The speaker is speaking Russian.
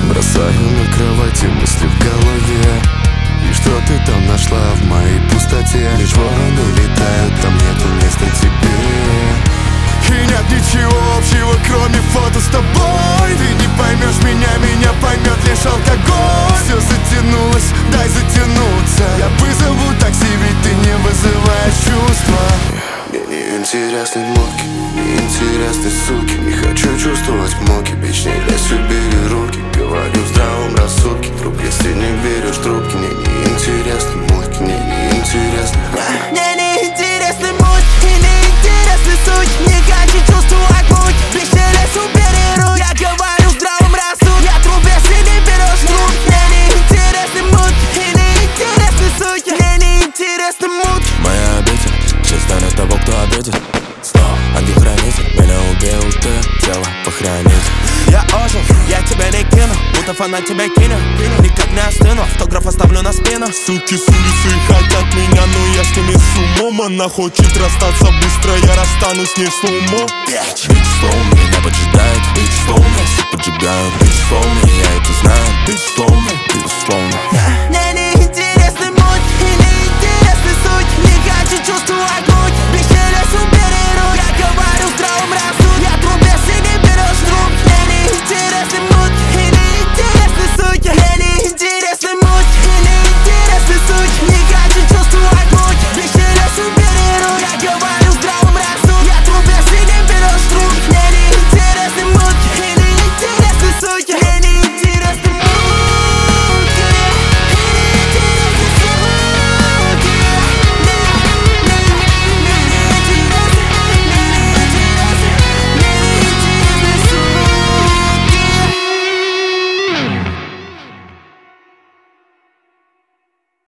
Бросаю на кровати мысли в голове. И что ты там нашла в моей пустоте? Лишь вороны летают, там нету места тебе. И нет ничего общего, кроме фото с тобой. Ты не поймешь меня, меня поймет лишь алкоголь. Все затянулось, дай затянуться. Я вызову такси, ведь ты не вызываешь чувства. Мне не интересны муки, не интересны суки. Не хочу чувствовать муки, бич, не лезь, убери руки. Говорю в здравом рассудке, друг, если не веришь трубки. Мне не интересны муки, мне не интересны. Мне не интересны муки, не интересны суки. Не хочу чувствовать муки, бич, не лезь, убери руки. Я говорю в здравом рассудке, я труп, если не берешь трубки. Мне не интересны муки, не интересны суки. Мне не интересны муки. Моя обитель, чисто для того, кто обидит. Ангел-хранитель, меня убил ты, тело похоронить. Я ожил, я тебя не кину, будто фанат тебя кинет. Никак не остыну, автограф оставлю на спину. Суки с улицы хотят меня, но я с ними с умом. Она хочет расстаться быстро, я расстанусь с ней в слоумо. Бич, словно меня поджидает, бич, словно все поджигают, бич, словно я это знаю, бич, словно, безусловно. Мне не интересны муки, не интересны суки. Не хочу чувствовать муки, бич, не лезь, убери руки. Я говорю в здравом рассудке, я труп, если не берешь трубки. Мне не интересны муки, не интересны суки. Мне не интересны муки, не интересны суки. Не хочу чувствовать муки, бич, не лезь, убери руки. Я говорю